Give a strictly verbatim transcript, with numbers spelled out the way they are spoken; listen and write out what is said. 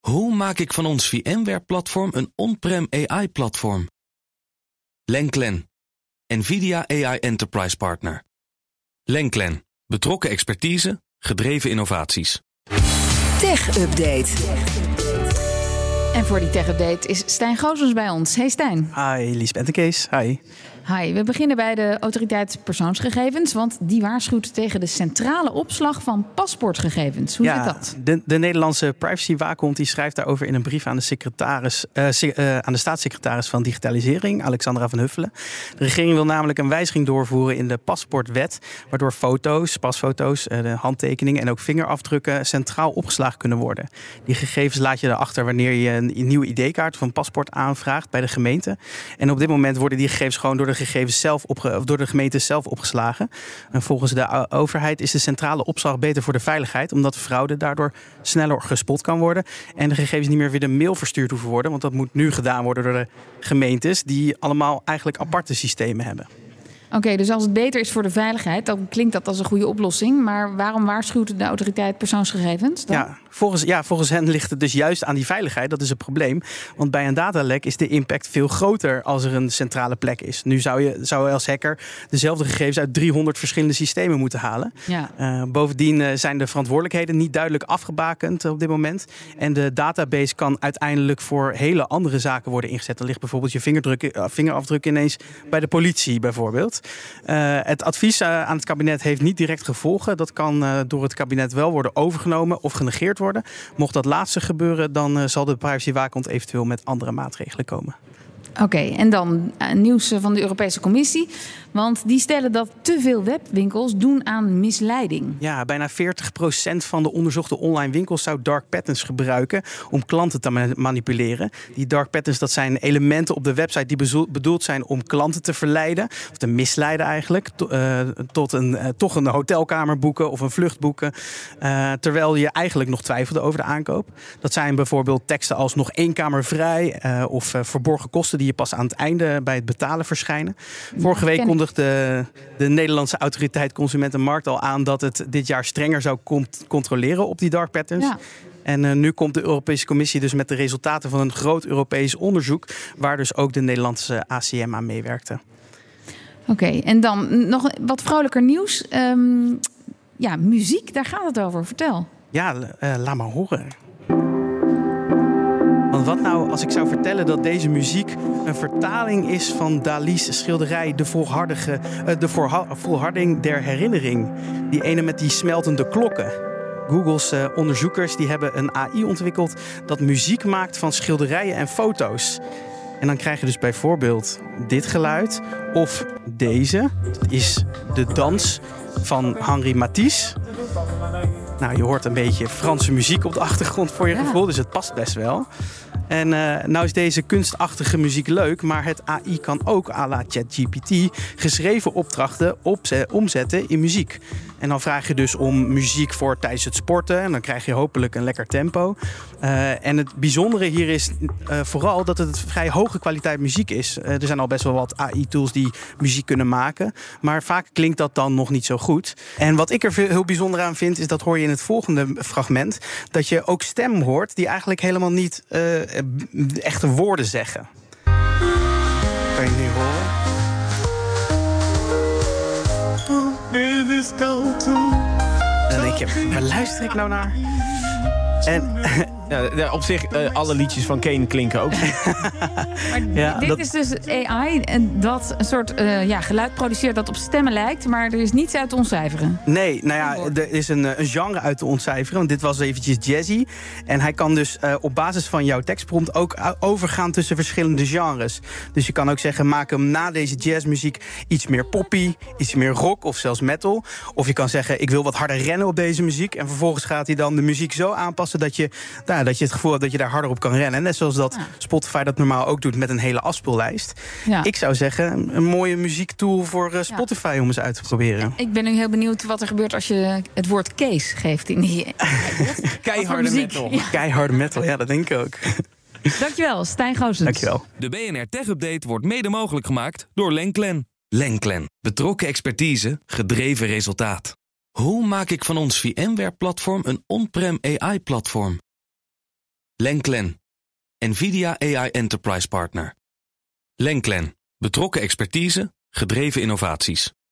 Hoe maak ik van ons VMware-platform een on-prem A I-platform? Lenklen, NVIDIA A I Enterprise Partner. Lenklen, betrokken expertise, gedreven innovaties. Tech Update. En voor die tech-update is Stijn Goossens bij ons. Hey Stijn. Hi Liesbeth en Kees. Hi. Hi, we beginnen bij de Autoriteit Persoonsgegevens, want die waarschuwt tegen de centrale opslag van paspoortgegevens. Hoe ja, zit dat? De, de Nederlandse privacywaakhond die schrijft daarover in een brief aan de, secretaris, uh, uh, aan de staatssecretaris van Digitalisering, Alexandra van Huffelen. De regering wil namelijk een wijziging doorvoeren in de paspoortwet, waardoor foto's, pasfoto's, uh, de handtekeningen en ook vingerafdrukken centraal opgeslagen kunnen worden. Die gegevens laat je erachter wanneer je een nieuwe I D-kaart of een paspoort aanvraagt bij de gemeente. En op dit moment worden die gegevens gewoon door de gegevens zelf opge- of door de gemeente zelf opgeslagen. En volgens de overheid is de centrale opslag beter voor de veiligheid, omdat fraude daardoor sneller gespot kan worden en de gegevens niet meer via de mail verstuurd hoeven worden, want dat moet nu gedaan worden door de gemeentes die allemaal eigenlijk aparte systemen hebben. Oké, okay, dus als het beter is voor de veiligheid, dan klinkt dat als een goede oplossing. Maar waarom waarschuwt de Autoriteit Persoonsgegevens dan? Ja, volgens, ja, volgens hen ligt het dus juist aan die veiligheid. Dat is het probleem. Want bij een datalek is de impact veel groter als er een centrale plek is. Nu zou je, zou je als hacker dezelfde gegevens uit driehonderd verschillende systemen moeten halen. Ja. Uh, bovendien uh, zijn de verantwoordelijkheden niet duidelijk afgebakend op dit moment. En de database kan uiteindelijk voor hele andere zaken worden ingezet. Dan ligt bijvoorbeeld je vingerdruk, uh, vingerafdruk ineens bij de politie bijvoorbeeld. Uh, het advies uh, aan het kabinet heeft niet direct gevolgen. Dat kan uh, door het kabinet wel worden overgenomen of genegeerd worden. Mocht dat laatste gebeuren, dan uh, zal de privacywaakhond eventueel met andere maatregelen komen. Oké, okay, en dan uh, nieuws van de Europese Commissie. Want die stellen dat te veel webwinkels doen aan misleiding. Ja, bijna veertig procent van de onderzochte online winkels zou dark patterns gebruiken om klanten te ma- manipuleren. Die dark patterns, dat zijn elementen op de website die bezo- bedoeld zijn om klanten te verleiden, of te misleiden eigenlijk, to, uh, tot een, uh, toch een hotelkamer boeken of een vlucht boeken, uh, terwijl je eigenlijk nog twijfelde over de aankoop. Dat zijn bijvoorbeeld teksten als nog één kamer vrij uh, of uh, verborgen kosten die je pas aan het einde bij het betalen verschijnen. Vorige week kondigde de, de Nederlandse Autoriteit Consument en Markt al aan dat het dit jaar strenger zou cont- controleren op die dark patterns. Ja. En uh, nu komt de Europese Commissie dus met de resultaten van een groot Europees onderzoek, waar dus ook de Nederlandse A C M aan meewerkte. Oké, okay, en dan nog wat vrolijker nieuws. Um, ja, muziek, daar gaat het over. Vertel. Ja, uh, laat maar horen. Want wat nou als ik zou vertellen dat deze muziek een vertaling is van Dali's schilderij De, volhardige, uh, de voorha- volharding der herinnering. Die ene met die smeltende klokken. Google's uh, onderzoekers die hebben een A I ontwikkeld dat muziek maakt van schilderijen en foto's. En dan krijg je dus bijvoorbeeld dit geluid of deze. Dat is de dans van Henri Matisse. Nou, je hoort een beetje Franse muziek op de achtergrond voor je ja. gevoel, dus het past best wel. En uh, nou is deze kunstachtige muziek leuk, maar het A I kan ook à la ChatGPT geschreven opdrachten opzet, omzetten in muziek. En dan vraag je dus om muziek voor tijdens het sporten en dan krijg je hopelijk een lekker tempo. Uh, en het bijzondere hier is uh, vooral dat het vrij hoge kwaliteit muziek is. Uh, er zijn al best wel wat A I-tools die muziek kunnen maken, maar vaak klinkt dat dan nog niet zo goed. En wat ik er heel bijzonder aan vind, is dat hoor je in het volgende fragment, dat je ook stem hoort die eigenlijk helemaal niet uh, echte woorden zeggen. Kan je nu horen? En dan denk je, waar luister ik nou naar? En ja, op zich, uh, alle liedjes van Kane klinken ook. Maar ja, dit dat... is dus A I en dat een soort uh, ja, geluid produceert dat op stemmen lijkt, maar er is niets uit te ontcijferen. Nee, nou ja, er is een, een genre uit te ontcijferen, want dit was eventjes jazzy. En hij kan dus uh, op basis van jouw tekstprompt ook overgaan tussen verschillende genres. Dus je kan ook zeggen, maak hem na deze jazzmuziek iets meer poppy, iets meer rock of zelfs metal. Of je kan zeggen, ik wil wat harder rennen op deze muziek. En vervolgens gaat hij dan de muziek zo aanpassen dat je, nou, dat je het gevoel hebt dat je daar harder op kan rennen. Net zoals dat ja. Spotify dat normaal ook doet met een hele afspeellijst. Ja. Ik zou zeggen, een mooie muziektool voor uh, Spotify ja. om eens uit te proberen. Ik ben nu heel benieuwd wat er gebeurt als je het woord Kees geeft in die... Keiharde metal. Ja. Keiharde metal, ja, dat denk ik ook. Dankjewel, Stijn Goossens. Dankjewel. De B N R Tech Update wordt mede mogelijk gemaakt door Lenklen. Lenklen, betrokken expertise, gedreven resultaat. Hoe maak ik van ons VMware-platform een on-prem A I-platform? Lenklen, NVIDIA A I Enterprise Partner. Lenklen, betrokken expertise, gedreven innovaties.